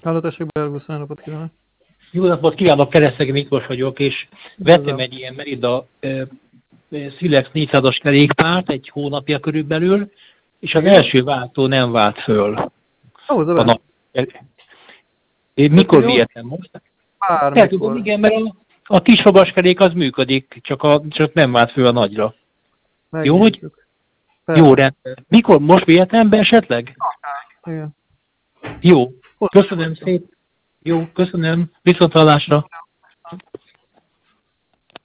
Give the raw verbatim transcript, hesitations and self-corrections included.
Hallotások, Bergusz, jó napot kívánok! Jó napot kívánok, Keresztegi Miklós vagyok, és vettem egy ilyen Merida uh, Silex négyszázas kerékpárt egy hónapja körülbelül, és az első váltó nem vált föl. Ahhoz a nap... Én mikor vihetem most? Bármikor. Tudom, igen, mert a, a kis fogaskerék az működik, csak, a, csak nem vált föl a nagyra. Jó, hogy? Jó, rendben. Mikor? Most vihetem be esetleg? Igen. Jó, köszönöm szépen. Jó, köszönöm. Viszonthallásra.